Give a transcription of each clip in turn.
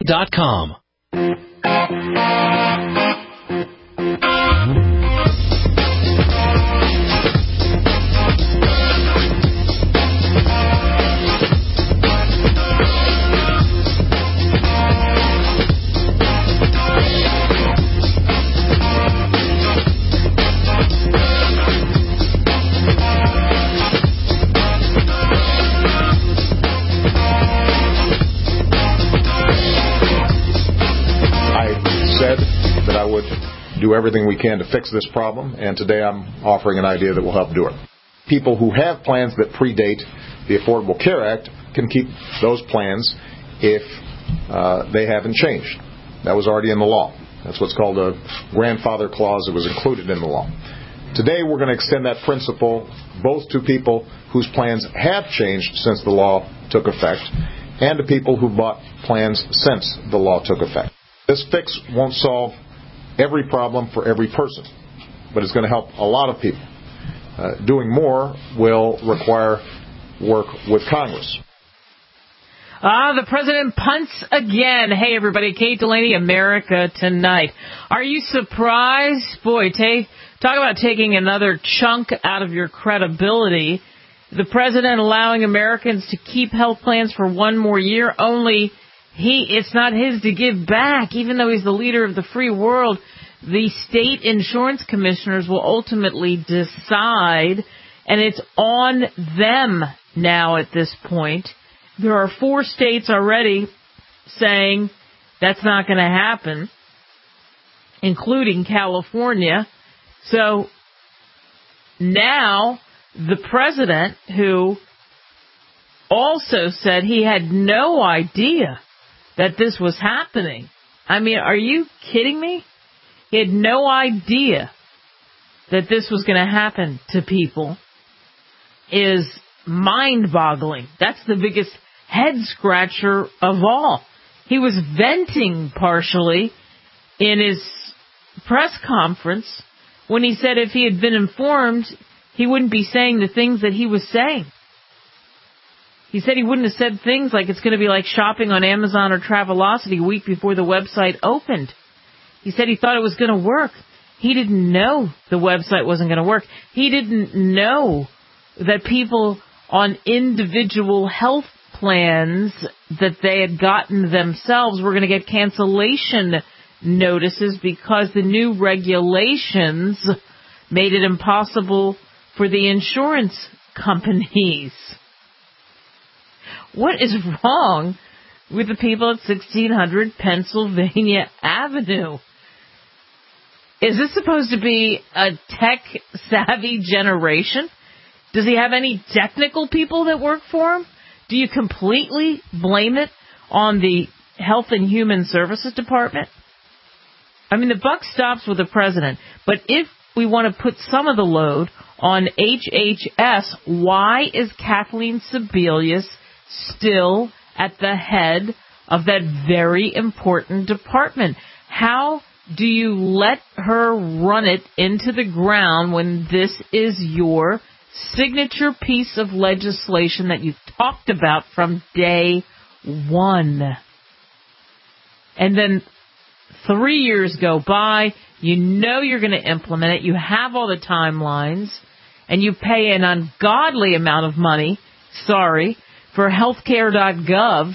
Inc.com. That I would do everything we can to fix this problem, and today I'm offering an idea that will help do it. People who have plans that predate the Affordable Care Act can keep those plans if they haven't changed. That was already in the law. That's what's called a grandfather clause that was included in the law. Today we're going to extend that principle both to people whose plans have changed since the law took effect and to people who bought plans since the law took effect. This fix won't solve every problem for every person, but it's going to help a lot of people. Doing more will require work with Congress. The president punts again. Hey, everybody. Kate Delaney, America Tonight. Are you surprised? Boy, talk about taking another chunk out of your credibility. The president allowing Americans to keep health plans for one more year, only it's not his to give back. Even though he's the leader of the free world, the state insurance commissioners will ultimately decide, and it's on them now at this point. There are 4 states already saying that's not going to happen, including California. So now the president, who also said he had no idea that this was happening. I mean, are you kidding me? He had no idea that this was going to happen to people. Is mind-boggling. That's the biggest head-scratcher of all. He was venting partially in his press conference when he said if he had been informed, he wouldn't be saying the things that he was saying. He said he wouldn't have said things like it's going to be like shopping on Amazon or Travelocity a week before the website opened. He said he thought it was going to work. He didn't know the website wasn't going to work. He didn't know that people on individual health plans that they had gotten themselves were going to get cancellation notices because the new regulations made it impossible for the insurance companies. What is wrong with the people at 1600 Pennsylvania Avenue? Is this supposed to be a tech-savvy generation? Does he have any technical people that work for him? Do you completely blame it on the Health and Human Services Department? I mean, the buck stops with the president. But if we want to put some of the load on HHS, why is Kathleen Sebelius still at the head of that very important department? How do you let her run it into the ground when this is your signature piece of legislation that you talked about from day one? And then 3 years go by, you know you're going to implement it, you have all the timelines, and you pay an ungodly amount of money, for healthcare.gov,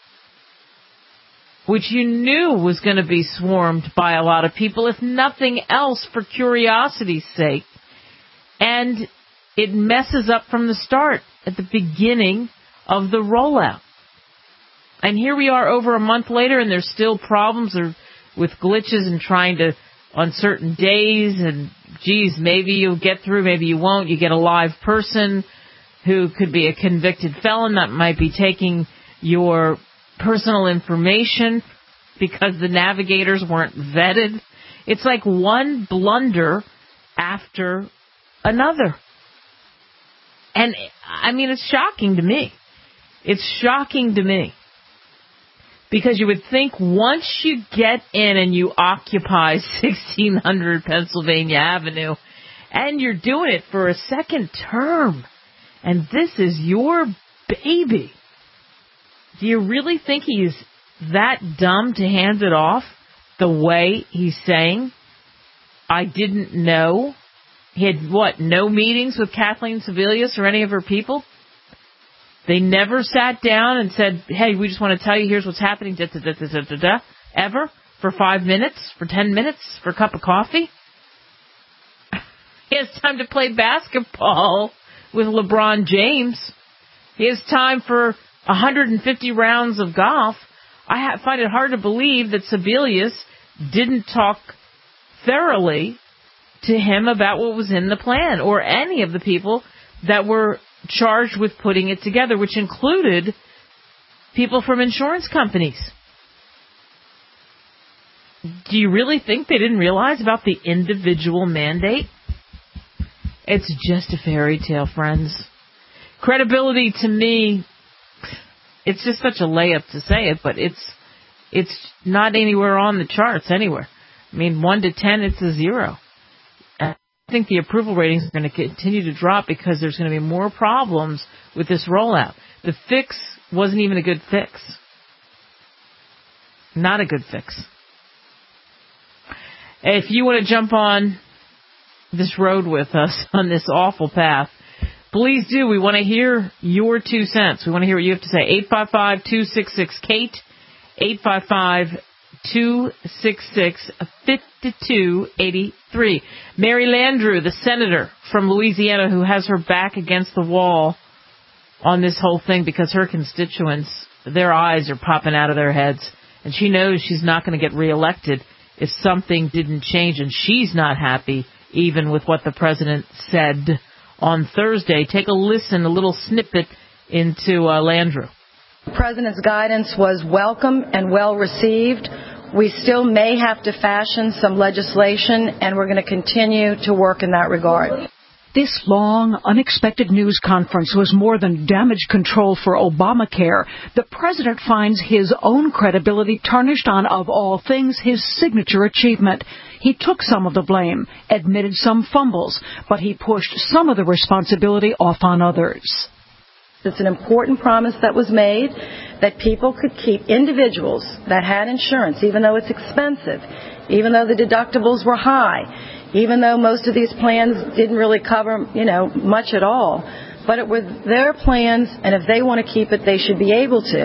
which you knew was going to be swarmed by a lot of people, if nothing else for curiosity's sake. And it messes up from the start, at the beginning of the rollout. And here we are over a month later, and there's still problems with glitches and trying to, on certain days, and geez, maybe you'll get through, maybe you won't. You get a live person who could be a convicted felon that might be taking your personal information because the navigators weren't vetted. It's like one blunder after another. And, I mean, it's shocking to me. It's shocking to me. Because you would think once you get in and you occupy 1600 Pennsylvania Avenue, and you're doing it for a second term, and this is your baby, do you really think he's that dumb to hand it off the way he's saying? I didn't know. He had, no meetings with Kathleen Sebelius or any of her people? They never sat down and said, hey, we just want to tell you here's what's happening, ever? For 5 minutes? For 10 minutes? For a cup of coffee? He has time to play basketball with LeBron James. He has time for 150 rounds of golf. I find it hard to believe that Sebelius didn't talk thoroughly to him about what was in the plan, or any of the people that were charged with putting it together, which included people from insurance companies. Do you really think they didn't realize about the individual mandate? It's just a fairy tale, friends. Credibility, to me, it's just such a layup to say it, but it's not anywhere on the charts anywhere. I mean, 1 to 10, it's a 0. I think the approval ratings are going to continue to drop because there's going to be more problems with this rollout. The fix wasn't even a good fix. Not a good fix. If you want to jump on this road with us on this awful path, please do. We want to hear your 2 cents. We want to hear what you have to say. 855-266-KATE, 855-266-5283. Mary Landrieu, the senator from Louisiana, who has her back against the wall on this whole thing because her constituents, their eyes are popping out of their heads, and she knows she's not going to get reelected if something didn't change, and she's not happy even with what the president said on Thursday. Take a listen, a little snippet into Landrieu. The president's guidance was welcome and well received. We still may have to fashion some legislation, and we're going to continue to work in that regard. This long, unexpected news conference was more than damage control for Obamacare. The president finds his own credibility tarnished on, of all things, his signature achievement. He took some of the blame, admitted some fumbles, but he pushed some of the responsibility off on others. It's an important promise that was made that people could keep, individuals that had insurance, even though it's expensive, even though the deductibles were high, even though most of these plans didn't really cover, much at all. But it were their plans, and if they want to keep it, they should be able to.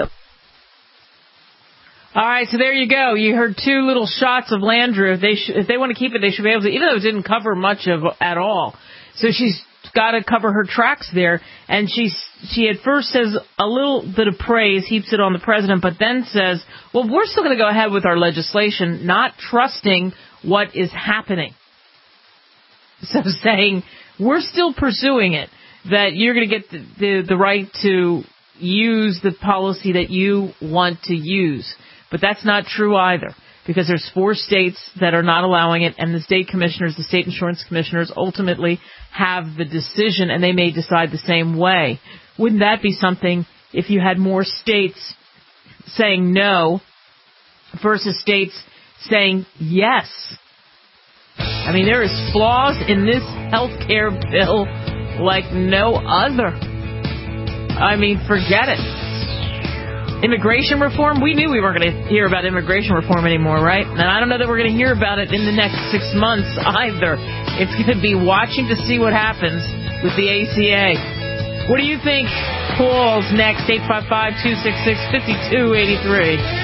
All right, so there you go. You heard 2 little shots of Landrieu. If they want to keep it, they should be able to, even though it didn't cover much of at all. So she's got to cover her tracks there. And she at first says a little bit of praise, heaps it on the president, but then says, well, we're still going to go ahead with our legislation, not trusting what is happening. So saying, we're still pursuing it, that you're going to get the right to use the policy that you want to use. But that's not true either, because there's 4 states that are not allowing it, and the state commissioners, the state insurance commissioners, ultimately have the decision, and they may decide the same way. Wouldn't that be something if you had more states saying no versus states saying yes? I mean, there is flaws in this health care bill like no other. I mean, forget it. Immigration reform, we knew we weren't going to hear about immigration reform anymore, right? And I don't know that we're going to hear about it in the next 6 months either. It's going to be watching to see what happens with the ACA. What do you think? Calls next, 855-266-5283.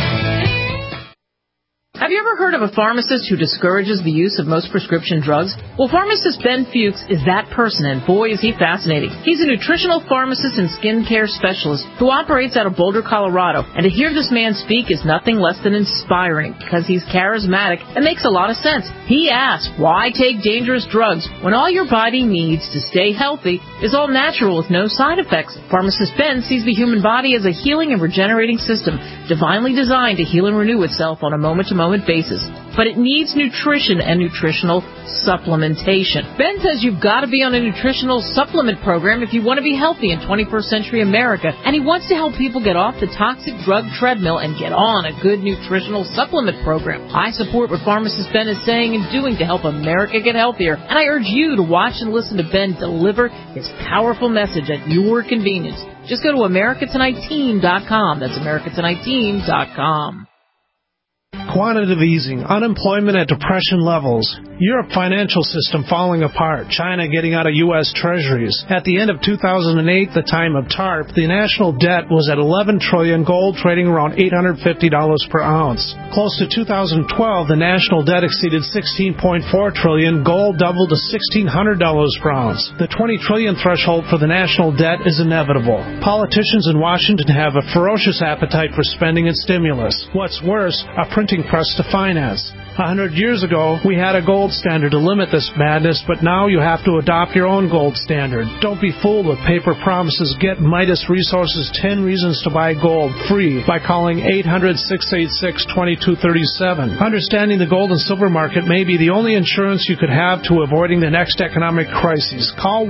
Have you ever heard of a pharmacist who discourages the use of most prescription drugs? Well, pharmacist Ben Fuchs is that person, and boy, is he fascinating. He's a nutritional pharmacist and skincare specialist who operates out of Boulder, Colorado. And to hear this man speak is nothing less than inspiring, because he's charismatic and makes a lot of sense. He asks, why take dangerous drugs when all your body needs to stay healthy is all natural with no side effects? Pharmacist Ben sees the human body as a healing and regenerating system, divinely designed to heal and renew itself on a moment-to-moment basis. But it needs nutrition and nutritional supplementation. Ben says you've got to be on a nutritional supplement program if you want to be healthy in 21st century America, and he wants to help people get off the toxic drug treadmill and get on a good nutritional supplement program. I support what pharmacist Ben is saying and doing to help America get healthier, and I urge you to watch and listen to Ben deliver his powerful message at your convenience. Just go to AmericaTonightTeam.com. That's AmericaTonightTeam.com. Quantitative easing, unemployment at depression levels, Europe financial system falling apart, China getting out of U.S. treasuries. At the end of 2008, the time of TARP, the national debt was at $11 trillion, gold trading around $850 per ounce. Close to 2012, the national debt exceeded $16.4 trillion, gold doubled to $1,600 per ounce. The $20 trillion threshold for the national debt is inevitable. Politicians in Washington have a ferocious appetite for spending and stimulus. What's worse, a printing press to finance. 100 years ago, we had a gold standard to limit this madness, but now you have to adopt your own gold standard. Don't be fooled with paper promises. Get Midas Resources 10 Reasons to Buy Gold free by calling 800-686-2237. Understanding the gold and silver market may be the only insurance you could have to avoiding the next economic crisis. Call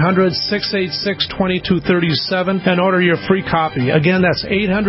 1-800-686-2237 and order your free copy. Again, that's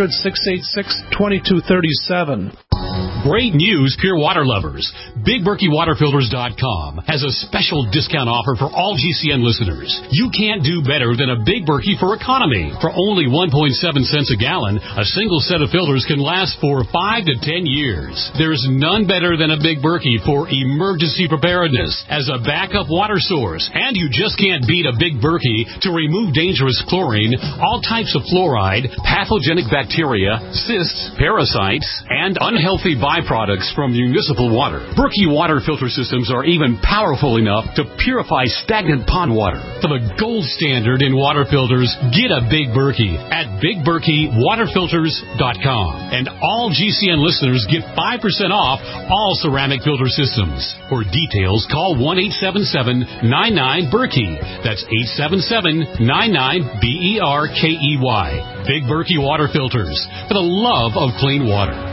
800-686-2237. Great news, pure water lovers. BigBerkeyWaterFilters.com has a special discount offer for all GCN listeners. You can't do better than a Big Berkey for economy. For only 1.7 cents a gallon, a single set of filters can last for 5 to 10 years. There's none better than a Big Berkey for emergency preparedness as a backup water source. And you just can't beat a Big Berkey to remove dangerous chlorine, all types of fluoride, pathogenic bacteria, cysts, parasites, and unhealthy byproducts from municipal water. Berkey water filter systems are even powerful enough to purify stagnant pond water. For the gold standard in water filters, get a Big Berkey at BigBerkeyWaterFilters.com. And all GCN listeners get 5% off all ceramic filter systems. For details, call 1-877-99-BERKEY. That's 877-99-BERKEY. Big Berkey Water Filters, for the love of clean water.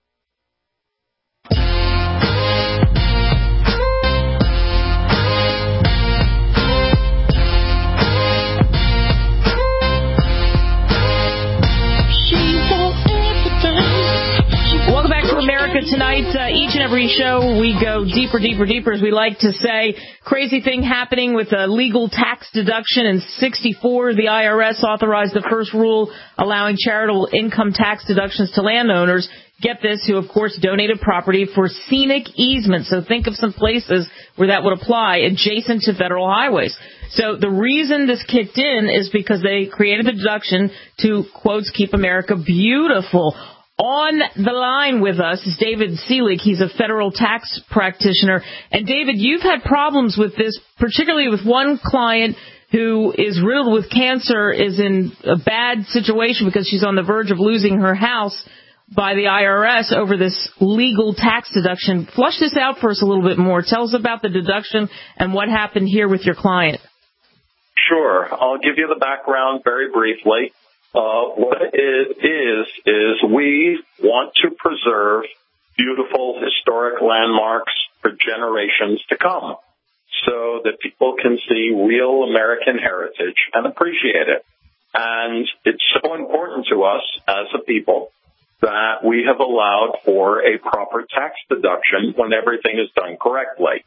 Welcome back to America Tonight. Each and every show, we go deeper, deeper, deeper, as we like to say. Crazy thing happening with a legal tax deduction. In 1964, the IRS authorized the first rule allowing charitable income tax deductions to landowners. Get this, who, of course, donated property for scenic easements. So think of some places where that would apply adjacent to federal highways. So the reason this kicked in is because they created the deduction to, quotes, keep America beautiful. On the line with us is David Seelig. He's a federal tax practitioner. And, David, you've had problems with this, particularly with one client who is riddled with cancer, is in a bad situation because she's on the verge of losing her house by the IRS over this legal tax deduction. Flush this out for us a little bit more. Tell us about the deduction and what happened here with your client. Sure. I'll give you the background very briefly. What it is we want to preserve beautiful historic landmarks for generations to come so that people can see real American heritage and appreciate it. And it's so important to us as a people that we have allowed for a proper tax deduction when everything is done correctly.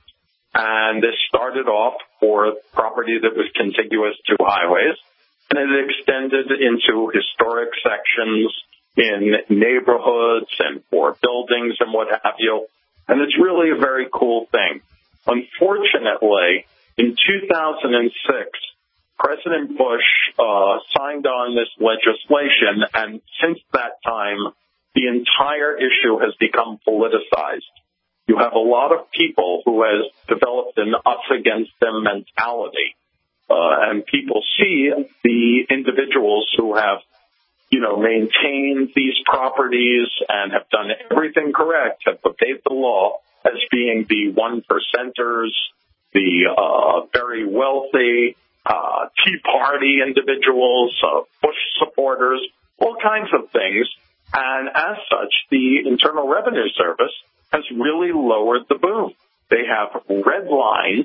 And this started off for property that was contiguous to highways, and it extended into historic sections in neighborhoods and for buildings and what have you. And it's really a very cool thing. Unfortunately, in 2006, President Bush signed on this legislation, and since that time, the entire issue has become politicized. You have a lot of people who has developed an us against them mentality. And people see the individuals who have, maintained these properties and have done everything correct, have obeyed the law, as being the 1%ers, the very wealthy, Tea Party individuals, Bush supporters, all kinds of things. And as such, the Internal Revenue Service has really lowered the boom. They have redlined,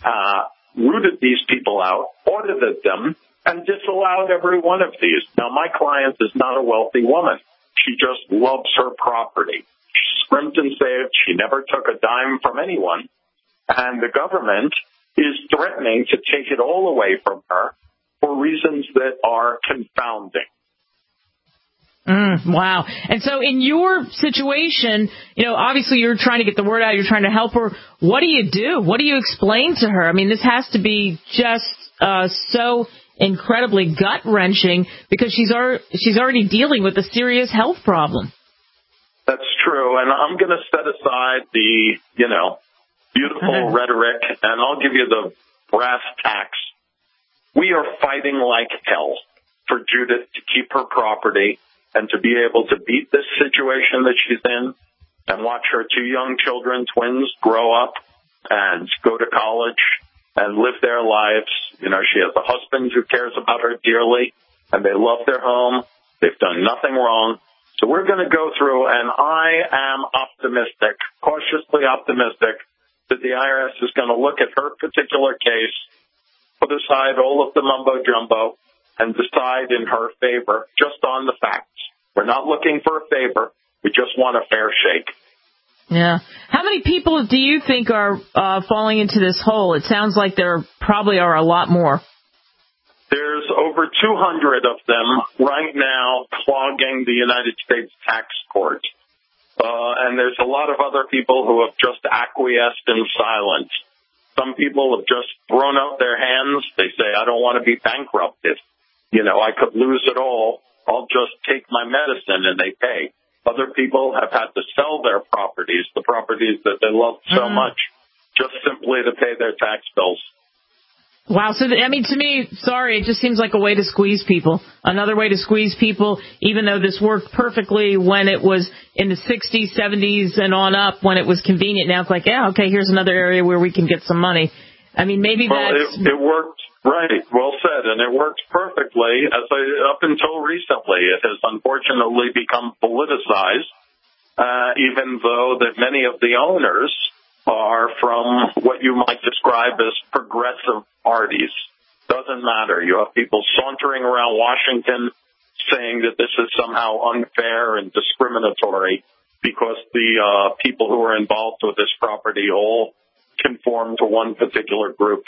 rooted these people out, audited them, and disallowed every one of these. Now, my client is not a wealthy woman. She just loves her property. She scrimped and saved. She never took a dime from anyone. And the government is threatening to take it all away from her for reasons that are confounding. Wow. And so in your situation, obviously you're trying to get the word out. You're trying to help her. What do you do? What do you explain to her? I mean, this has to be just so incredibly gut-wrenching because she's already dealing with a serious health problem. That's true. And I'm going to set aside the, beautiful rhetoric, and I'll give you the brass tacks. We are fighting like hell for Judith to keep her property and to be able to beat this situation that she's in and watch her two young children, twins, grow up and go to college and live their lives. She has a husband who cares about her dearly, and they love their home. They've done nothing wrong. So we're going to go through, and I am optimistic, cautiously optimistic, that the IRS is going to look at her particular case, put aside all of the mumbo-jumbo, and decide in her favor just on the facts. We're not looking for a favor. We just want a fair shake. Yeah. How many people do you think are falling into this hole? It sounds like there probably are a lot more. There's over 200 of them right now clogging the United States tax court. And there's a lot of other people who have just acquiesced in silence. Some people have just thrown out their hands. They say, I don't want to be bankrupted. I could lose it all. I'll just take my medicine, and they pay. Other people have had to sell their properties, the properties that they love so much, just simply to pay their tax bills. Wow. So, to me, sorry, it just seems like a way to squeeze people. Another way to squeeze people, even though this worked perfectly when it was in the 60s, 70s, and on up, when it was convenient. Now it's like, yeah, okay, here's another area where we can get some money. Maybe that's... It worked, right, well said, and it worked perfectly. Up until recently, it has unfortunately become politicized, even though that many of the owners are from what you might describe as progressive parties. Doesn't matter. You have people sauntering around Washington saying that this is somehow unfair and discriminatory because the people who are involved with this property all conform to one particular group.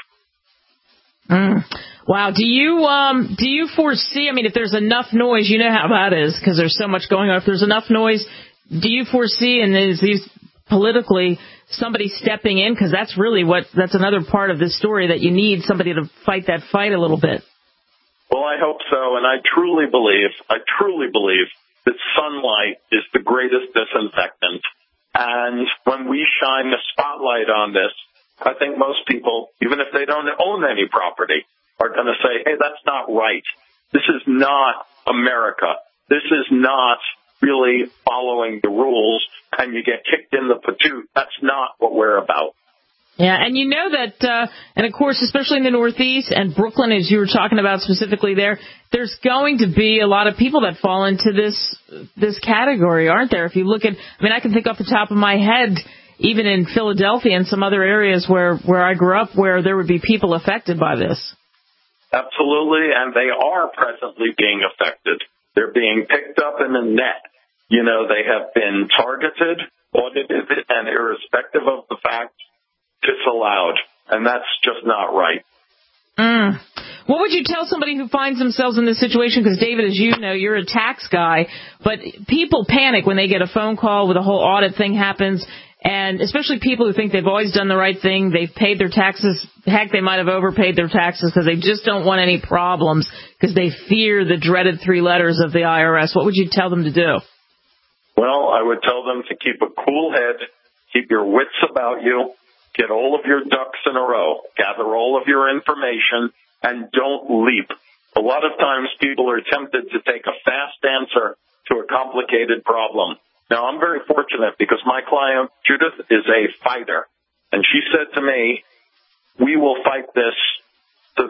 Wow. Do you foresee, if there's enough noise, you know how that is because there's so much going on. If there's enough noise, do you foresee, and is these politically somebody stepping in? Because that's another part of this story, that you need somebody to fight that fight a little bit. Well, I hope so, and I truly believe that sunlight is the greatest disinfectant. And when we shine the spotlight on this, I think most people, even if they don't own any property, are going to say, hey, that's not right. This is not America. This is not really following the rules, and you get kicked in the patoot. That's not what we're about. Yeah, and you know that, and of course, especially in the Northeast and Brooklyn, as you were talking about specifically there's going to be a lot of people that fall into this category, aren't there? If you look at, I can think off the top of my head, even in Philadelphia and some other areas where I grew up, where there would be people affected by this. Absolutely, and they are presently being affected. They're being picked up in a net. They have been targeted, audited, and irrespective of the fact, disallowed. And that's just not right. What would you tell somebody who finds themselves in this situation? Because, David, as you know, you're a tax guy, but people panic when they get a phone call with a whole audit thing happens, and especially people who think they've always done the right thing, they've paid their taxes. Heck, they might have overpaid their taxes because they just don't want any problems because they fear the dreaded 3 letters of the IRS. What would you tell them to do? Well, I would tell them to keep a cool head, keep your wits about you, get all of your ducks in a row, gather all of your information, and don't leap. A lot of times people are tempted to take a fast answer to a complicated problem. Now, I'm very fortunate because my client, Judith, is a fighter. And she said to me, we will fight this to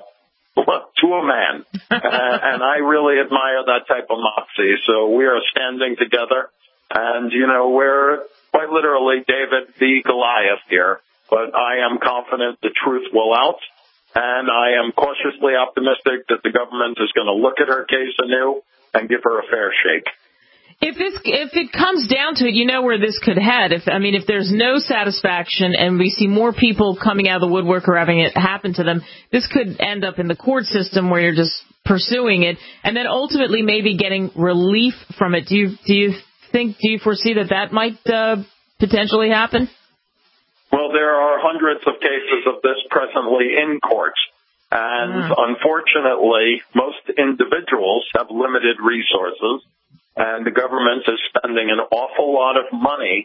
to a man. And I really admire that type of moxie. So we are standing together. And, we're quite literally David v. Goliath here. But I am confident the truth will out. And I am cautiously optimistic that the government is going to look at her case anew and give her a fair shake. If it comes down to it, you know where this could head. If there's no satisfaction and we see more people coming out of the woodwork or having it happen to them, this could end up in the court system where you're just pursuing it and then ultimately maybe getting relief from it. Do you foresee that might potentially happen? Well, there are hundreds of cases of this presently in court. And unfortunately, most individuals have limited resources, and the government is spending an awful lot of money,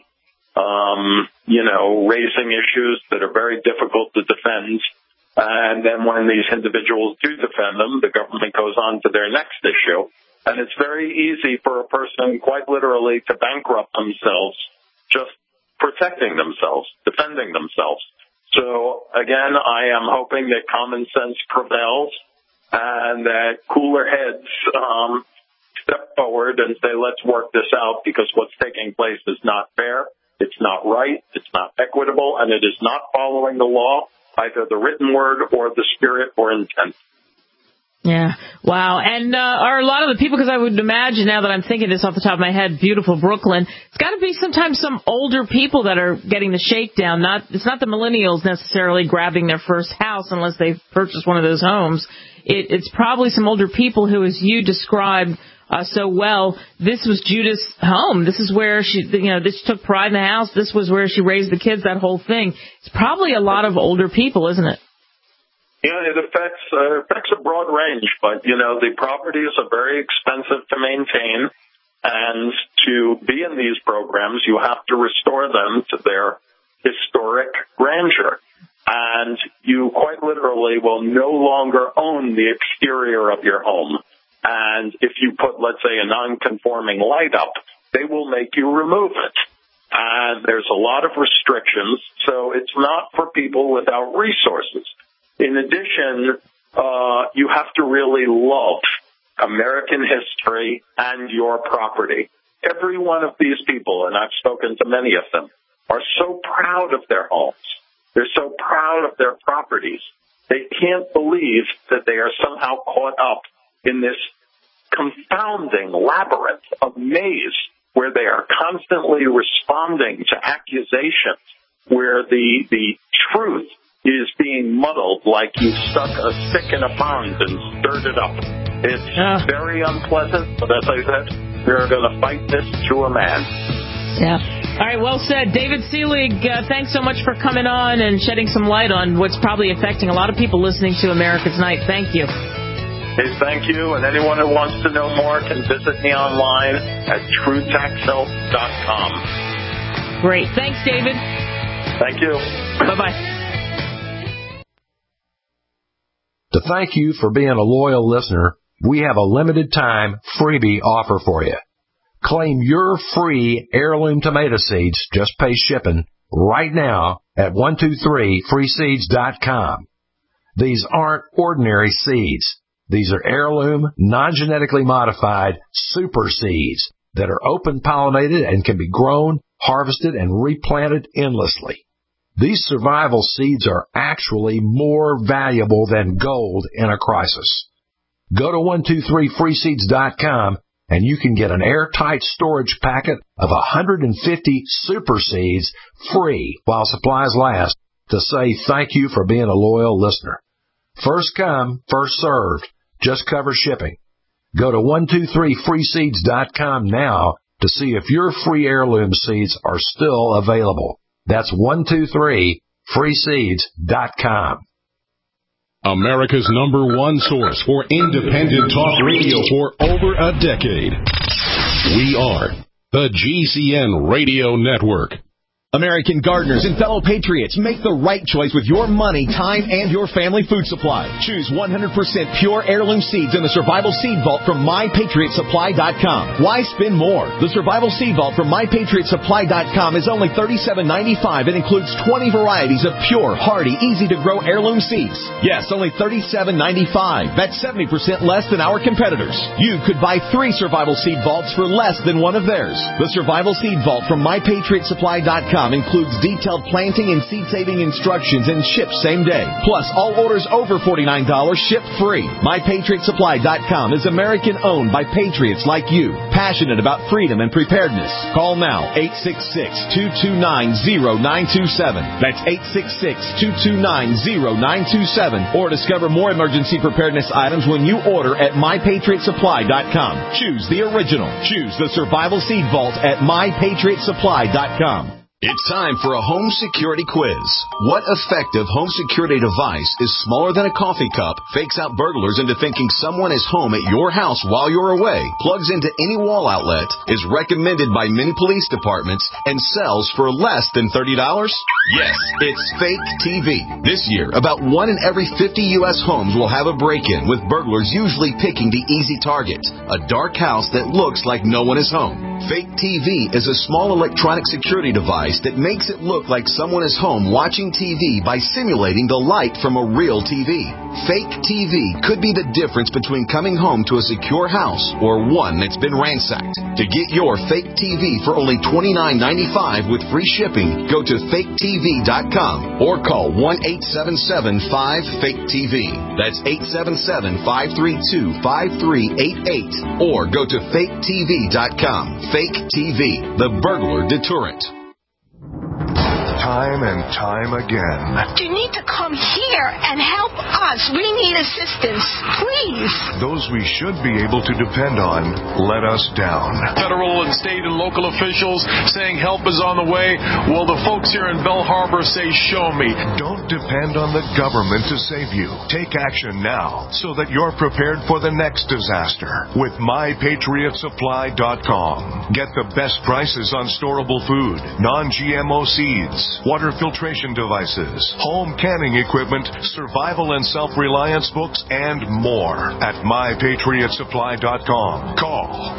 raising issues that are very difficult to defend. And then when these individuals do defend them, the government goes on to their next issue. And it's very easy for a person, quite literally, to bankrupt themselves just protecting themselves, defending themselves. So, again, I am hoping that common sense prevails and that cooler heads step forward and say, let's work this out, because what's taking place is not fair, it's not right, it's not equitable, and it is not following the law, either the written word or the spirit or intent. Yeah. Wow. And are a lot of the people, because I would imagine now that I'm thinking this off the top of my head, beautiful Brooklyn, it's got to be sometimes some older people that are getting the shakedown. It's not the millennials necessarily grabbing their first house unless they've purchased one of those homes. It's probably some older people who, as you described so well, this was Judith's home. This is where she took pride in the house. This was where she raised the kids, that whole thing. It's probably a lot of older people, isn't it? Yeah, it affects a broad range, but, the properties are very expensive to maintain, and to be in these programs, you have to restore them to their historic grandeur. And you quite literally will no longer own the exterior of your home. And if you put, let's say, a non-conforming light up, they will make you remove it. And there's a lot of restrictions, so it's not for people without resources. In addition, you have to really love American history and your property. Every one of these people, and I've spoken to many of them, are so proud of their homes. They're so proud of their properties. They can't believe that they are somehow caught up in this confounding labyrinth of maze where they are constantly responding to accusations, where the truth is being muddled like you stuck a stick in a pond and stirred it up. It's very unpleasant, but as I said, we're going to fight this to a man. Yeah. All right, well said. David Selig, thanks so much for coming on and shedding some light on what's probably affecting a lot of people listening to America Tonight. Thank you. Hey, thank you, and anyone who wants to know more can visit me online at TrueTaxHelp.com. Great. Thanks, David. Thank you. Bye-bye. To thank you for being a loyal listener, we have a limited time freebie offer for you. Claim your free heirloom tomato seeds, just pay shipping, right now at 123freeseeds.com. These aren't ordinary seeds. These are heirloom, non-genetically modified super seeds that are open pollinated and can be grown, harvested, and replanted endlessly. These survival seeds are actually more valuable than gold in a crisis. Go to 123freeseeds.com and you can get an airtight storage packet of 150 super seeds free while supplies last to say thank you for being a loyal listener. First come, first served. Just cover shipping. Go to 123freeseeds.com now to see if your free heirloom seeds are still available. That's 123freeseeds.com. America's #1 source for independent talk radio for over a decade. We are the GCN Radio Network. American gardeners and fellow patriots, make the right choice with your money, time, and your family food supply. Choose 100% pure heirloom seeds in the Survival Seed Vault from MyPatriotSupply.com. Why spend more? The Survival Seed Vault from MyPatriotSupply.com is only $37.95 and includes 20 varieties of pure, hardy, easy-to-grow heirloom seeds. Yes, only $37.95. That's 70% less than our competitors. You could buy 3 Survival Seed Vaults for less than one of theirs. The Survival Seed Vault from MyPatriotSupply.com MyPatriotSupply.com includes detailed planting and seed-saving instructions and ships same day. Plus, all orders over $49 ship free. MyPatriotSupply.com is American-owned by patriots like you, passionate about freedom and preparedness. Call now, 866-229-0927. That's 866-229-0927. Or discover more emergency preparedness items when you order at MyPatriotSupply.com. Choose the original. Choose the Survival Seed Vault at MyPatriotSupply.com. It's time for a home security quiz. What effective home security device is smaller than a coffee cup, fakes out burglars into thinking someone is home at your house while you're away, plugs into any wall outlet, is recommended by many police departments, and sells for less than $30? Yes, it's Fake TV. This year, about 1 in every 50 U.S. homes will have a break-in, with burglars usually picking the easy target, a dark house that looks like no one is home. Fake TV is a small electronic security device that makes it look like someone is home watching TV by simulating the light from a real TV. Fake TV could be the difference between coming home to a secure house or one that's been ransacked. To get your Fake TV for only $29.95 with free shipping, go to faketv.com or call 1-877-5-FAKE-TV. That's 877-532-5388 or go to faketv.com. Fake TV, the burglar deterrent. Time and time again. You need to come here and help us. We need assistance, please. Those we should be able to depend on let us down. Federal and state and local officials saying help is on the way. Well, the folks here in Belle Harbor say, show me. Don't depend on the government to save you. Take action now so that you're prepared for the next disaster with MyPatriotSupply.com. Get the best prices on storable food, non-GMO seeds, water filtration devices, home canning equipment, survival and self-reliance books, and more at MyPatriotSupply.com. Call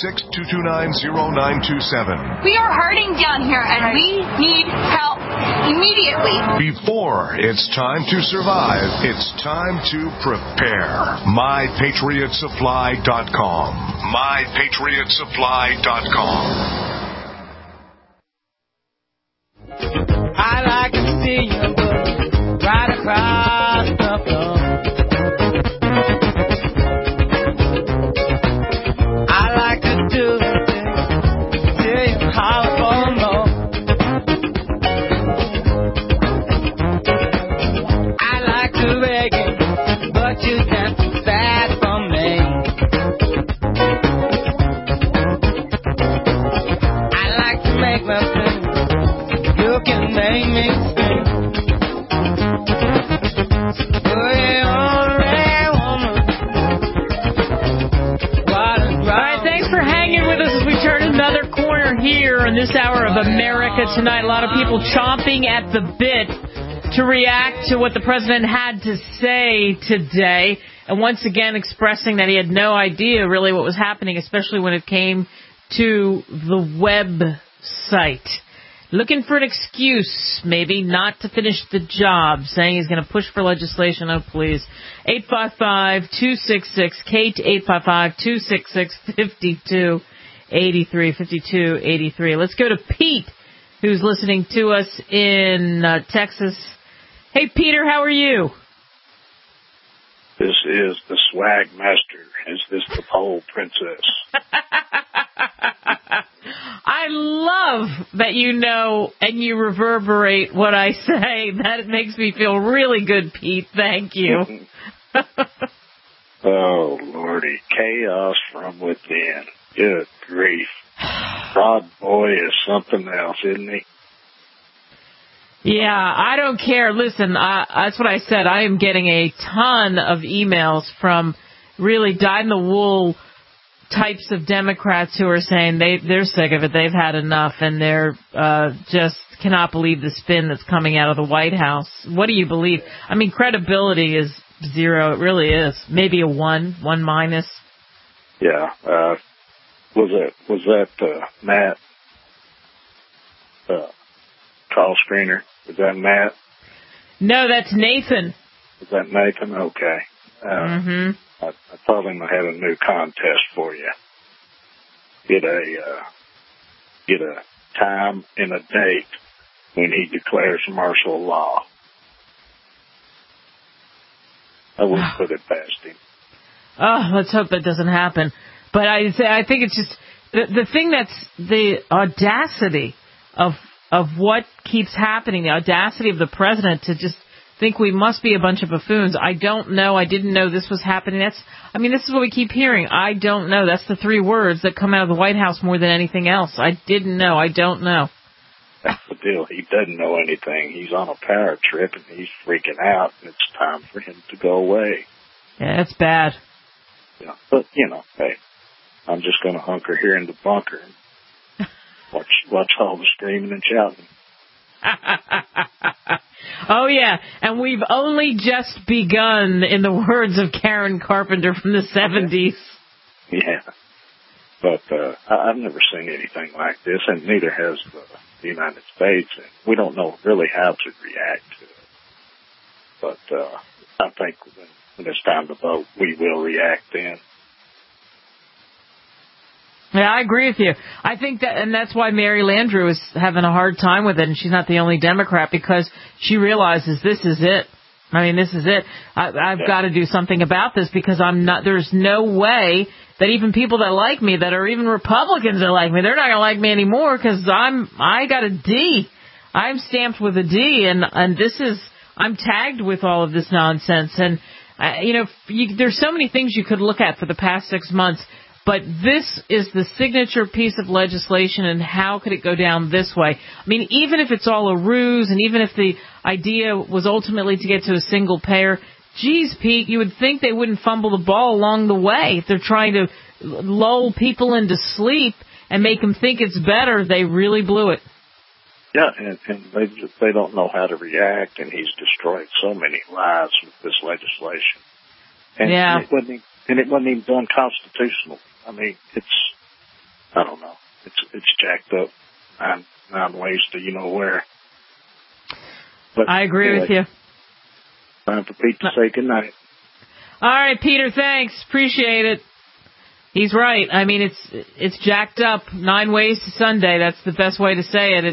866-229-0927. We are hurting down here, and we need help immediately. Before it's time to survive, it's time to prepare. MyPatriotSupply.com. MyPatriotSupply.com. I like to see you right across the floor. I like to do the things till you holler for more. I like to beg you, but you stand too fast for me. I like to make my thing. You can make me scream. Alright, thanks for hanging with us as we turn another corner here in this hour of America Tonight. A lot of people chomping at the bit to react to what the president had to say today, and once again expressing that he had no idea really what was happening, especially when it came to the website. Looking for an excuse, maybe, not to finish the job, saying he's going to push for legislation. Oh, please. 855-266-KATE, 855-266-5283, 5283. Let's go to Pete, who's listening to us in Texas. Hey, Peter, how are you? This is the swag master. Is this the pole princess? I love that you know and you reverberate what I say. That makes me feel really good, Pete. Thank you. Oh, Lordy. Chaos from within. Good grief. Rod Boy is something else, isn't he? Yeah, I don't care. Listen, that's what I said. I am getting a ton of emails from really dyed-in-the-wool types of Democrats who are saying they're sick of it. They've had enough, and they're just cannot believe the spin that's coming out of the White House. What do you believe? I mean, credibility is zero. It really is. Maybe a one minus. Yeah. Was that Matt? Call screener. Was that Matt? No, that's Nathan. Was that Nathan? Okay. I told him I had a new contest for you. Get a time and a date when he declares martial law. I wouldn't put it past him. Oh, let's hope that doesn't happen. But I think it's just the thing that's the audacity of what keeps happening, the audacity of the president to just think we must be a bunch of buffoons. I don't know. I didn't know this was happening. This is what we keep hearing. I don't know. That's the 3 words that come out of the White House more than anything else. I didn't know. I don't know. That's the deal. He doesn't know anything. He's on a power trip, and he's freaking out, and it's time for him to go away. Yeah, it's bad. Yeah, but, hey, I'm just going to hunker here in the bunker and watch all the screaming and shouting. Oh, yeah, and we've only just begun, in the words of Karen Carpenter from the 70s. Yeah, but I've never seen anything like this, and neither has the United States, and we don't know really how to react to it. But I think when it's time to vote, we will react then. Yeah, I agree with you. I think that, and that's why Mary Landrieu is having a hard time with it, and she's not the only Democrat, because she realizes this is it. This is it. I've got to do something about this, because there's no way that even people that like me, that are even Republicans that like me, they're not going to like me anymore, because I got a D. I'm stamped with a D, and I'm tagged with all of this nonsense. And, there's so many things you could look at for the past 6 months. But this is the signature piece of legislation, and how could it go down this way? Even if it's all a ruse, and even if the idea was ultimately to get to a single payer, geez, Pete, you would think they wouldn't fumble the ball along the way. If they're trying to lull people into sleep and make them think it's better, they really blew it. Yeah, and they don't know how to react, and he's destroyed so many lives with this legislation. And yeah. It wasn't even done constitutional. I don't know. It's jacked up 9 ways to where. But I agree with you. Time for Pete to say goodnight. All right, Peter, thanks. Appreciate it. He's right. It's jacked up 9 ways to Sunday. That's the best way to say it.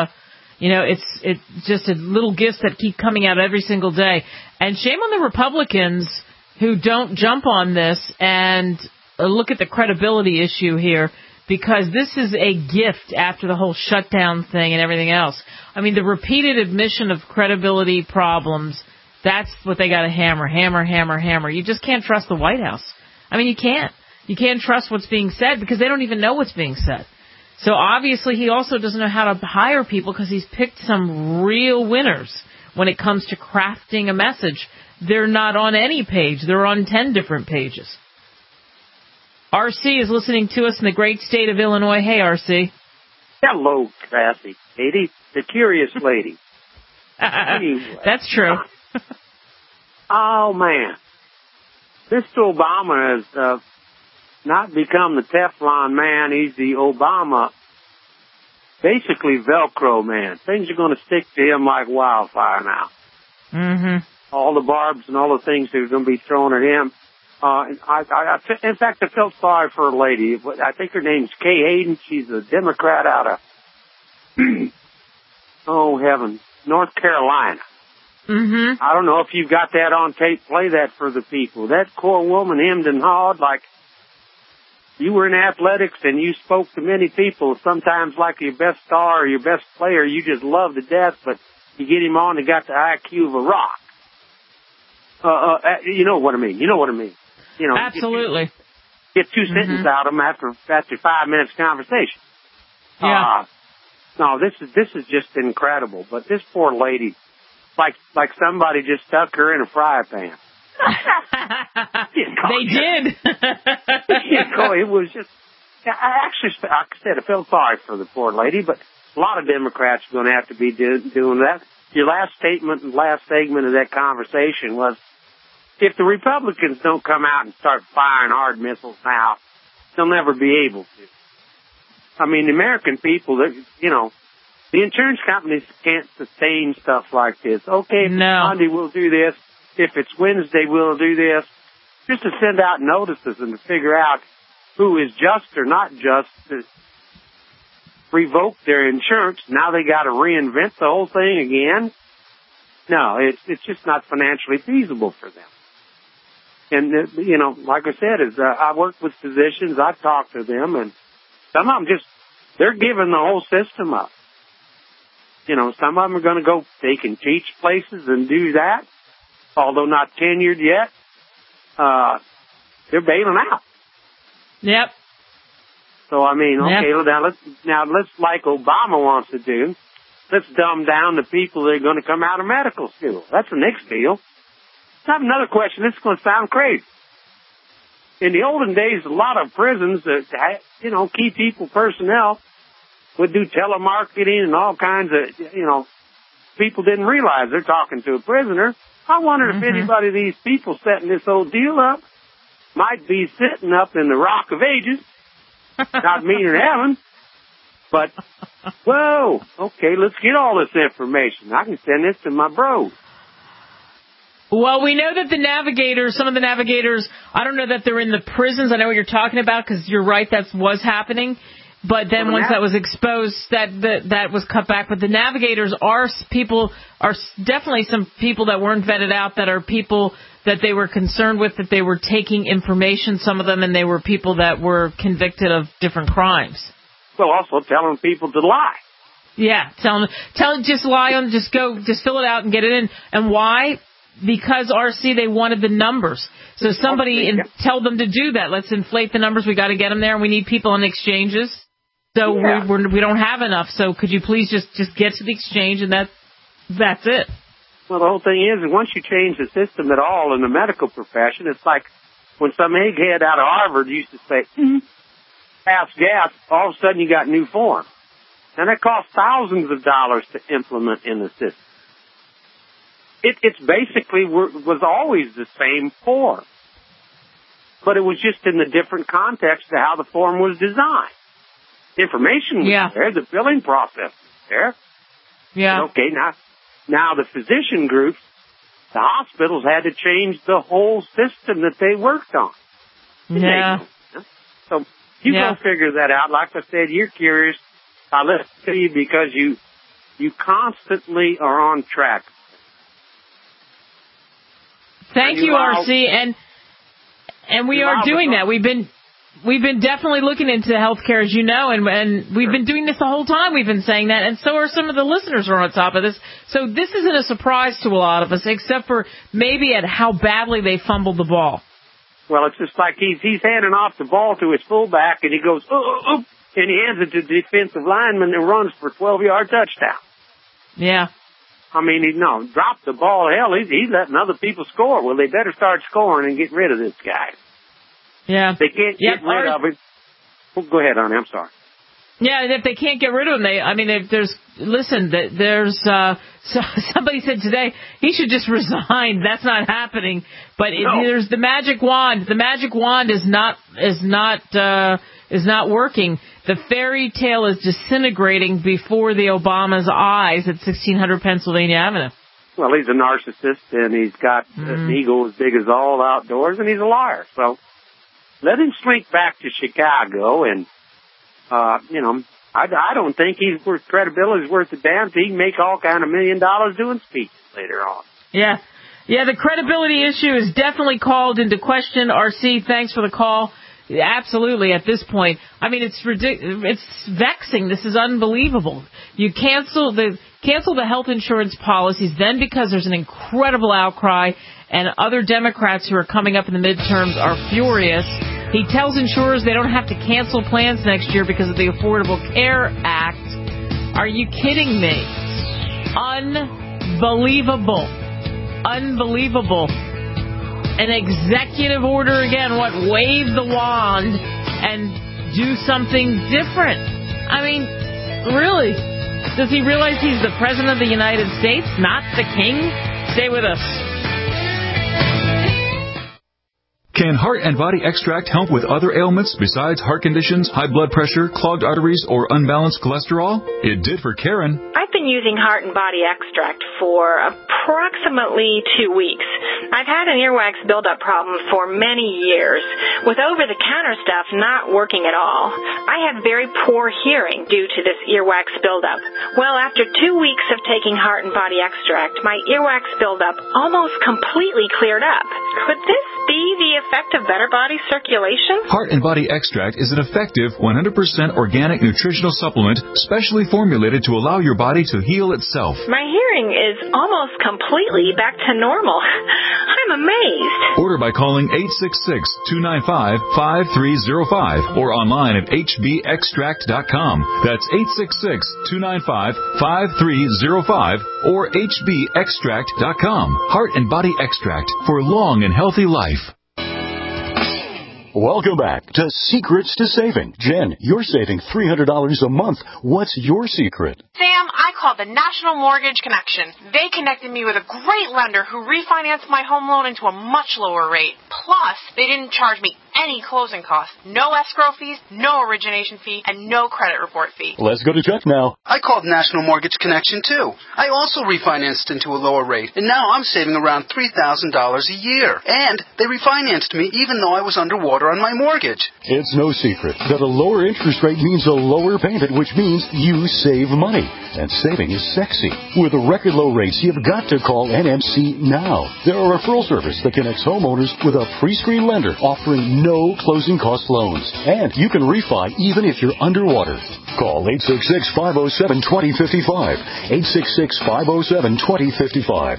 It's just a little gifts that keep coming out every single day. And shame on the Republicans who don't jump on this and look at the credibility issue here, because this is a gift after the whole shutdown thing and everything else. The repeated admission of credibility problems, that's what they got to hammer. You just can't trust the White House. You can't. You can't trust what's being said, because they don't even know what's being said. So obviously he also doesn't know how to hire people, because he's picked some real winners when it comes to crafting a message. They're not on any page. They're on 10 different pages. R.C. is listening to us in the great state of Illinois. Hey, R.C. Hello, Kathy. Lady, the curious lady. Anyway. That's true. Oh, man. Mr. Obama has not become the Teflon man. He's the Obama, basically Velcro man. Things are going to stick to him like wildfire now. Mm-hmm. All the barbs and all the things that are going to be thrown at him. In fact, I felt sorry for a lady. I think her name's Kay Hayden. She's a Democrat out of, oh, heaven, North Carolina. Mm-hmm. I don't know if you've got that on tape. Play that for the people. That poor woman hemmed and hawed like you were in athletics and you spoke to many people. Sometimes like your best star or your best player, you just love to death, but you get him on and got the IQ of a rock. You know what I mean. Absolutely. Get 2 sentences out of them after 5 minutes conversation. Yeah. No, this is just incredible. But this poor lady, like somebody just stuck her in a fry pan. They did. It was just. I said, I felt sorry for the poor lady, but a lot of Democrats are going to have to be doing that. Your last statement and last segment of that conversation was, if the Republicans don't come out and start firing hard missiles now, they'll never be able to. The American people, the insurance companies can't sustain stuff like this. Okay, if it's Monday, we'll do this. If it's Wednesday, we'll do this. Just to send out notices and to figure out who is just or not just. revoked their insurance. Now they got to reinvent the whole thing again. No, it's just not financially feasible for them. And, you know, like I said, I work with physicians, I talk to them, and some of them they're giving the whole system up. You know, some of them are going to go, they can teach places and do that, although not tenured yet. They're bailing out. Yep. So, I mean, okay, now let's like Obama wants to do, let's dumb down the people that are going to come out of medical school. That's the next deal. I have another question. This is going to sound crazy. In the olden days, a lot of prisons that, you know, key people personnel would do telemarketing and all kinds of, you know, people didn't realize they're talking to a prisoner. I wonder if anybody of these people setting this whole deal up might be sitting up in the Rock of Ages, not meaning heaven, but, whoa, okay, let's get all this information. I can send this to my bros. Well, we know that the navigators, some of the navigators, I don't know that they're in the prisons. I know what you're talking about because you're right, that was happening. But then once that was exposed, that was cut back. But the navigators are definitely some people that weren't vetted out, that are people that they were concerned with, that they were taking information, some of them, and they were people that were convicted of different crimes. Well, also telling people to lie. Yeah, just lie on, just fill it out and get it in. And why? Because RC, they wanted the numbers. So somebody tell them to do that. Let's inflate the numbers. We got to get them there, and we need people in exchanges. So we don't have enough. So could you please just get to the exchange, and that's it. Well, the whole thing is once you change the system at all in the medical profession, it's like when some egghead out of Harvard used to say, pass gas, all of a sudden you got new form. And that costs thousands of dollars to implement in the system. It's basically was always the same form. But it was just in the different context of how the form was designed. Information was there, the billing process was there. Yeah. Okay, now the physician groups, the hospitals had to change the whole system that they worked on. So you go figure that out. Like I said, you're curious. I listen to you because you constantly are on track. Thank you, RC, and we are doing that. We've been definitely looking into healthcare, as you know, and we've been doing this the whole time. We've been saying that, and so are some of the listeners are on top of this. So this isn't a surprise to a lot of us, except for maybe at how badly they fumbled the ball. Well, it's just like he's handing off the ball to his fullback, and he goes, and he hands it to the defensive lineman and runs for a 12-yard touchdown. Yeah. I mean, drop the ball. Hell, he's letting other people score. Well, they better start scoring and get rid of this guy. Yeah. They can't get rid of him. Well, go ahead, honey. I'm sorry. Yeah, and if they can't get rid of him, there's somebody said today he should just resign. That's not happening. But there's the magic wand. The magic wand is not working. The fairy tale is disintegrating before the Obama's eyes at 1600 Pennsylvania Avenue. Well, he's a narcissist, and he's got an ego as big as all outdoors, and he's a liar. So let him slink back to Chicago, and, I don't think he's worth credibility. He's worth a damn. He can make all kind of $1 million doing speeches later on. Yeah. Yeah, the credibility issue is definitely called into question. RC, thanks for the call. Absolutely, at this point. I mean, it's ridiculous. It's vexing. This is unbelievable. You cancel the health insurance policies, then because there's an incredible outcry and other Democrats who are coming up in the midterms are furious. He tells insurers they don't have to cancel plans next year because of the Affordable Care Act. Are you kidding me? Unbelievable. Unbelievable. An executive order again, wave the wand and do something different. I mean, really? Does he realize he's the president of the United States, not the king? Stay with us. Can Heart and Body Extract help with other ailments besides heart conditions, high blood pressure, clogged arteries, or unbalanced cholesterol? It did for Karen. I've been using Heart and Body Extract for approximately 2 weeks. I've had an earwax buildup problem for many years, with over-the-counter stuff not working at all. I have very poor hearing due to this earwax buildup. Well, after 2 weeks of taking Heart and Body Extract, my earwax buildup almost completely cleared up. Could this be the effect of better body circulation? Heart and Body Extract is an effective 100% organic nutritional supplement specially formulated to allow your body to heal itself. My hearing is almost completely back to normal. I'm amazed. Order by calling 866-295-5305 or online at hbextract.com. That's 866-295-5305 or hbextract.com. Heart and Body Extract for long and healthy life. Welcome back to Secrets to Saving. Jen, you're saving $300 a month. What's your secret? Sam, I called the National Mortgage Connection. They connected me with a great lender who refinanced my home loan into a much lower rate. Plus, they didn't charge me any closing costs, no escrow fees, no origination fee, and no credit report fee. Let's go to Chuck now. I called National Mortgage Connection, too. I also refinanced into a lower rate, and now I'm saving around $3,000 a year. And they refinanced me even though I was underwater on my mortgage. It's no secret that a lower interest rate means a lower payment, which means you save money. And saving is sexy. With the record low rates, you've got to call NMC now. They're a referral service that connects homeowners with a pre-screened lender offering no closing cost loans. And you can refi even if you're underwater. Call 866-507-2055. 866-507-2055.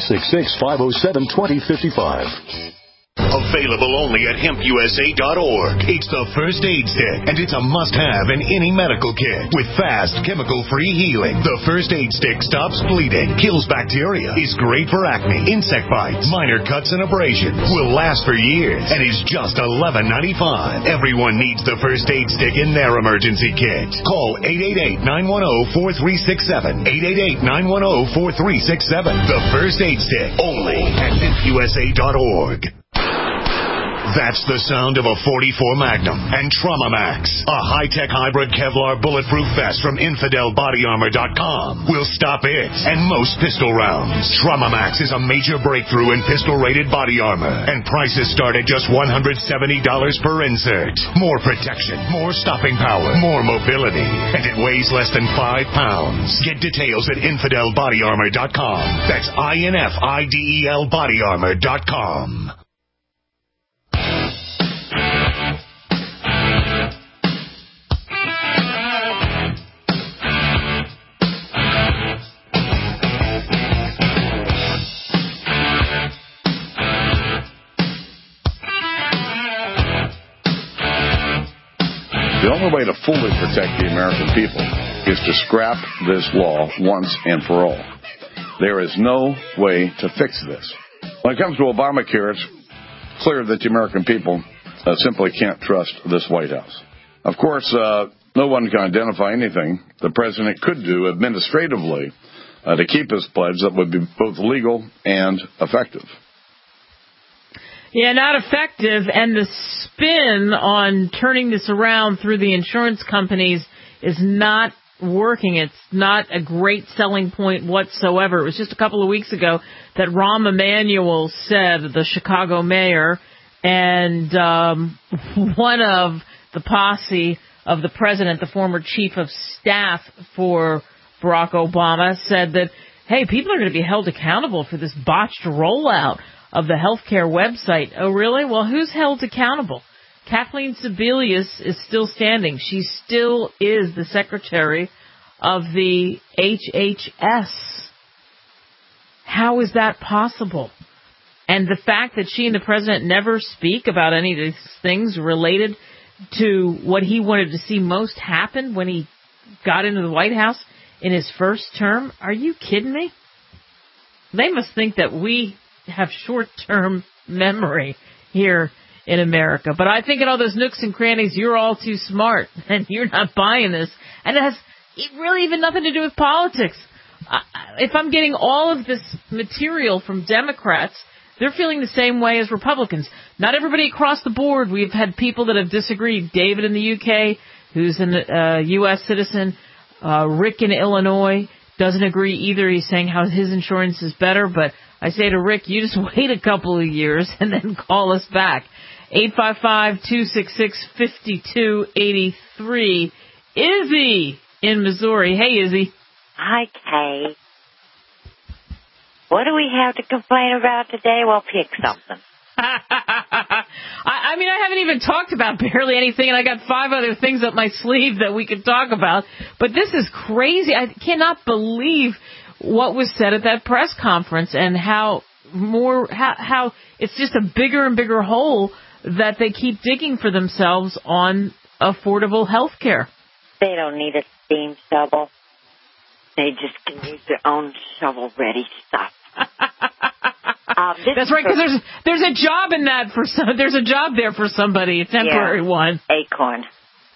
866-507-2055. Available only at hempusa.org. It's the First Aid Stick, and it's a must-have in any medical kit. With fast, chemical-free healing, the First Aid Stick stops bleeding, kills bacteria, is great for acne, insect bites, minor cuts and abrasions, will last for years, and is just $11.95. Everyone needs the First Aid Stick in their emergency kit. Call 888-910-4367. 888-910-4367. The First Aid Stick, only at hempusa.org. That's the sound of a .44 Magnum and Trauma Max, a high-tech hybrid Kevlar bulletproof vest from InfidelBodyArmor.com. Will stop it and most pistol rounds. Trauma Max is a major breakthrough in pistol-rated body armor, and prices start at just $170 per insert. More protection, more stopping power, more mobility, and it weighs less than 5 pounds. Get details at InfidelBodyArmor.com. That's INFIDEL BodyArmor.com. The only way to fully protect the American people is to scrap this law once and for all. There is no way to fix this. When it comes to Obamacare, it's clear that the American people simply can't trust this White House. Of course, no one can identify anything the president could do administratively to keep his pledge that would be both legal and effective. Yeah, not effective, and the spin on turning this around through the insurance companies is not working. It's not a great selling point whatsoever. It was just a couple of weeks ago that Rahm Emanuel said, the Chicago mayor, and one of the posse of the president, the former chief of staff for Barack Obama, said that, hey, people are going to be held accountable for this botched rollout of the healthcare website. Oh, really? Well, who's held accountable? Kathleen Sebelius is still standing. She still is the secretary of the HHS. How is that possible? And the fact that she and the president never speak about any of these things related to what he wanted to see most happen when he got into the White House in his first term. Are you kidding me? They must think that we have short-term memory here in America. But I think in all those nooks and crannies, you're all too smart, and you're not buying this. And it has really even nothing to do with politics. If I'm getting all of this material from Democrats, they're feeling the same way as Republicans. Not everybody across the board. We've had people that have disagreed. David in the UK, who's a U.S. citizen, Rick in Illinois, doesn't agree either. He's saying how his insurance is better, but I say to Rick, you just wait a couple of years and then call us back. 855-266-5283. Izzy in Missouri. Hey, Izzy. Hi, Kay. What do we have to complain about today? Well, pick something. I mean, I haven't even talked about barely anything, and I got 5 other things up my sleeve that we could talk about. But this is crazy. I cannot believe what was said at that press conference and how it's just a bigger and bigger hole that they keep digging for themselves on affordable health care. They don't need a steam shovel. They just can use their own shovel-ready stuff. That's right, because there's a job in that there's a job there for somebody, a temporary one. Acorn.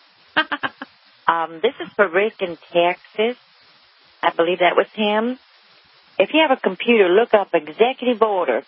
This is for Rick in Texas. I believe that was him. If you have a computer, look up Executive Order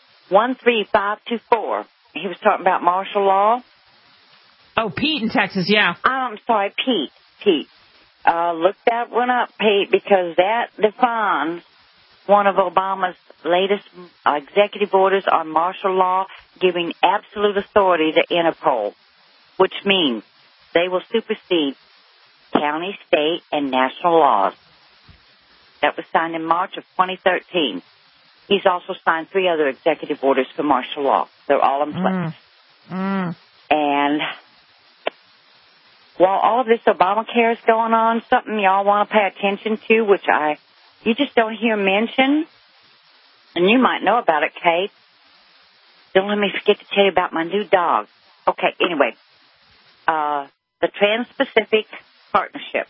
13524. He was talking about martial law. Oh, Pete in Texas, yeah. I'm sorry, Pete. Look that one up, Pete, because that defines one of Obama's latest executive orders on martial law, giving absolute authority to Interpol, which means they will supersede county, state, and national laws. That was signed in March of 2013. He's also signed 3 other executive orders for martial law. They're all in place. And while all of this Obamacare is going on, something y'all want to pay attention to, which you just don't hear mentioned, and you might know about it, Kate. Don't let me forget to tell you about my new dog. Okay, anyway, the Trans-Pacific Partnership.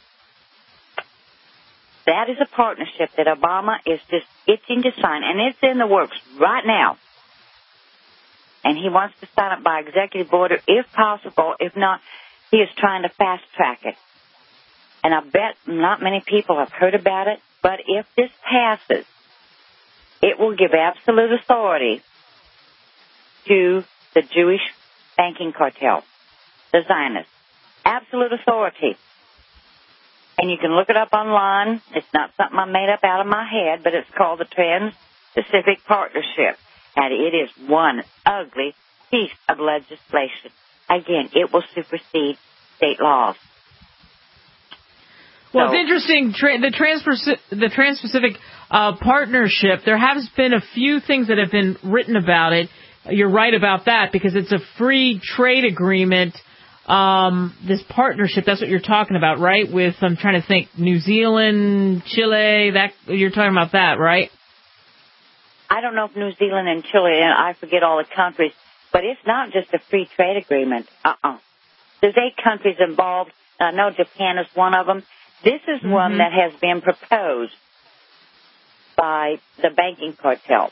That is a partnership that Obama is just itching to sign, and it's in the works right now. And he wants to sign it by executive order if possible. If not, he is trying to fast-track it. And I bet not many people have heard about it, but if this passes, it will give absolute authority to the Jewish banking cartel, the Zionists. Absolute authority. And you can look it up online. It's not something I made up out of my head, but it's called the Trans-Pacific Partnership. And it is one ugly piece of legislation. Again, it will supersede state laws. Well, it's interesting. The Trans-Pacific Partnership, there has been a few things that have been written about it. You're right about that, because it's a free trade agreement. This partnership, that's what you're talking about, right? With, I'm trying to think, New Zealand, Chile, you're talking about that, right? I don't know if New Zealand and Chile, and I forget all the countries, but it's not just a free trade agreement. There's 8 countries involved. I know Japan is one of them. This is one that has been proposed by the banking cartel.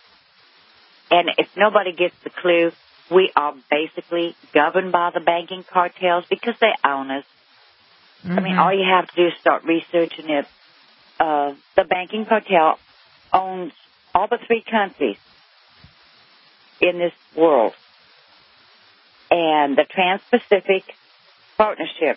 And if nobody gets the clue, we are basically governed by the banking cartels because they own us. I mean, all you have to do is start researching it. The banking cartel owns all but 3 countries in this world. And the Trans-Pacific Partnership,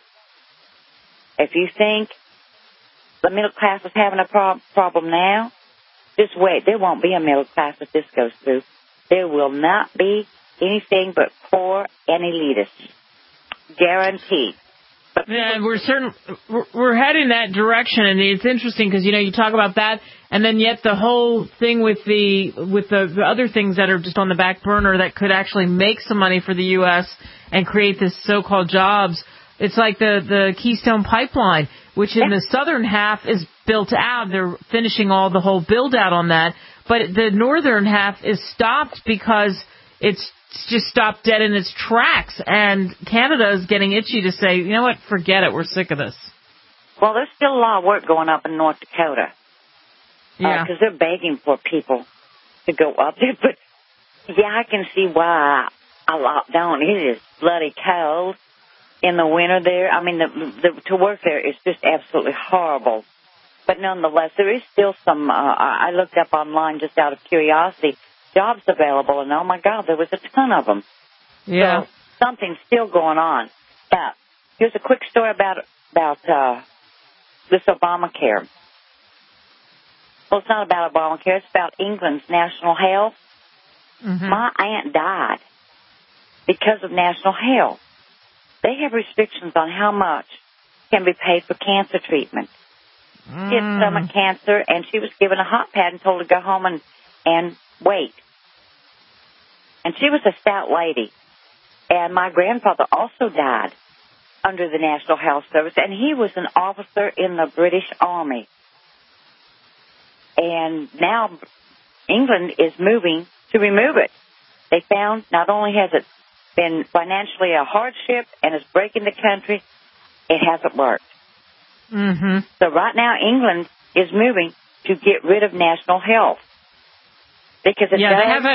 if you think the middle class is having a problem now, just wait. There won't be a middle class if this goes through. There will not be anything but poor and elitists. Guaranteed. Yeah, we're heading that direction, and it's interesting because you talk about that, and then yet the whole thing with the other things that are just on the back burner that could actually make some money for the U.S. and create this so-called jobs. It's like the Keystone Pipeline, which in the southern half is built out. They're finishing the whole build out on that, but the northern half is stopped because it's just stopped dead in its tracks, and Canada is getting itchy to say, you know what, forget it, we're sick of this. Well, there's still a lot of work going up in North Dakota. Yeah. Because they're begging for people to go up there. But, yeah, I can see why a lot don't. It is bloody cold in the winter there. I mean, to work there is just absolutely horrible. But nonetheless, there is still some, I looked up online just out of curiosity, jobs available, and oh my God, there was a ton of them. Yeah. So something's still going on. But here's a quick story about this Obamacare. well, it's not about Obamacare. It's about England's national health. Mm-hmm. My aunt died because of national health. They have restrictions on how much can be paid for cancer treatment. She had stomach cancer, and she was given a hot pad and told to go home and wait. And she was a stout lady. And my grandfather also died under the National Health Service, and he was an officer in the British Army. And now England is moving to remove it. They found not only has it been financially a hardship and is breaking the country, it hasn't worked. Mm-hmm. So right now England is moving to get rid of national health. Because it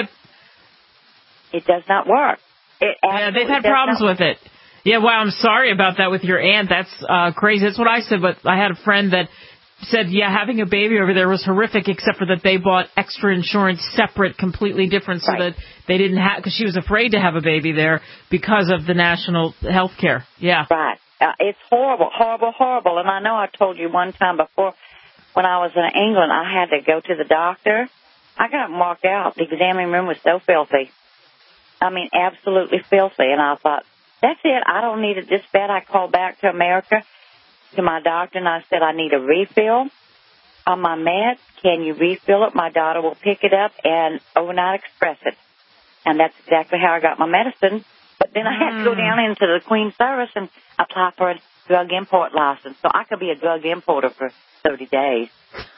does not work. They've had problems with it. Yeah, well, I'm sorry about that with your aunt. That's crazy. That's what I said, but I had a friend that said, yeah, having a baby over there was horrific, except for that they bought extra insurance separate, completely different, so that they didn't have, because she was afraid to have a baby there because of the national health care. Yeah. Right. It's horrible, horrible, horrible. And I know I told you one time before when I was in England, I had to go to the doctor. I got marked out. The examining room was so filthy. I mean, absolutely filthy. And I thought, that's it. I don't need it this bad. I called back to America to my doctor, and I said, I need a refill on my meds. Can you refill it? My daughter will pick it up and overnight express it. And that's exactly how I got my medicine. But then I had to go down into the Queen's Service and apply for a drug import license. So I could be a drug importer for 30 days.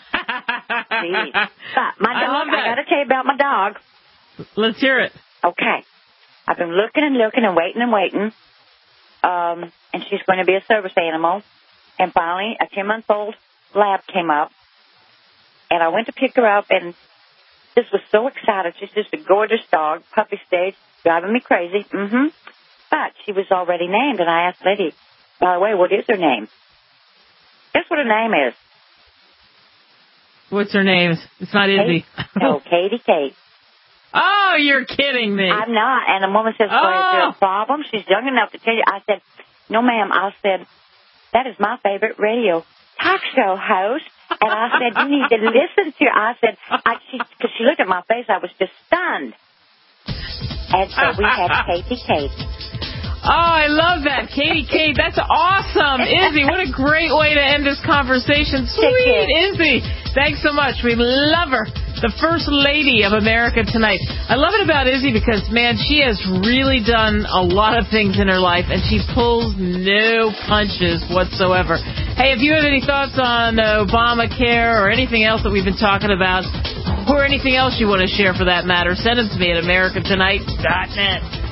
But my dog, I got to tell you about my dog. Let's hear it. Okay. I've been looking and looking and waiting. And she's going to be a service animal. And finally, a 10-month-old lab came up. And I went to pick her up, and just was so excited. She's just a gorgeous dog, puppy stage, driving me crazy. Mm-hmm. But she was already named, and I asked Letty, by the way, what is her name? Guess what her name is? What's her name? It's not Izzy. No, Katie Kate. Oh, you're kidding me. I'm not. And the woman says, well, is there a problem? She's young enough to tell you. I said, no, ma'am. I said, that is my favorite radio talk show host. And I said, you need to listen to her. I said, because she looked at my face, I was just stunned. And so we had Katie Kate. Oh, I love that. Katie Kate, that's awesome. Izzy, what a great way to end this conversation. Sweet Izzy. Thanks so much. We love her. The First Lady of America Tonight. I love it about Izzy because, man, she has really done a lot of things in her life, and she pulls no punches whatsoever. Hey, if you have any thoughts on Obamacare or anything else that we've been talking about, or anything else you want to share for that matter, send them to me at americantonight.net.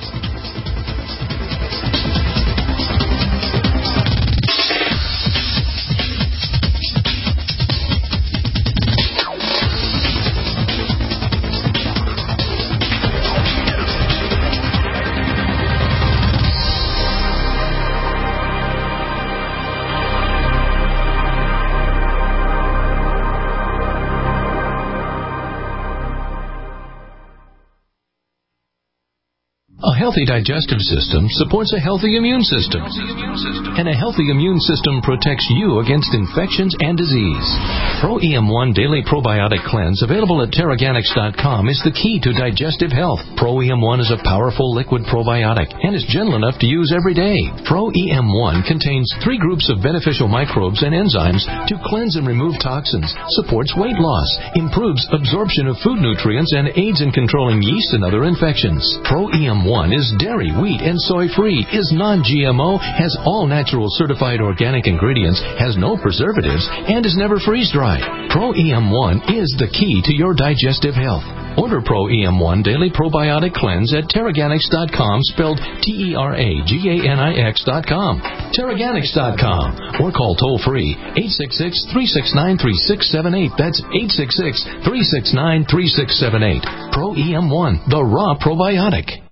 A healthy digestive system supports a healthy immune system. And a healthy immune system protects you against infections and disease. Pro EM1 Daily Probiotic Cleanse, available at Teraganix.com, is the key to digestive health. Pro EM1 is a powerful liquid probiotic and is gentle enough to use every day. Pro EM1 contains 3 groups of beneficial microbes and enzymes to cleanse and remove toxins, supports weight loss, improves absorption of food nutrients, and aids in controlling yeast and other infections. Pro EM1 is dairy, wheat, and soy-free, is non-GMO, has all natural certified organic ingredients, has no preservatives, and is never freeze-dried. Pro EM1 is the key to your digestive health. Order Pro EM1 Daily Probiotic Cleanse at Teraganix.com, spelled Teraganix.com. Teraganix.com, or call toll-free 866-369-3678. That's 866-369-3678. Pro EM1, the raw probiotic.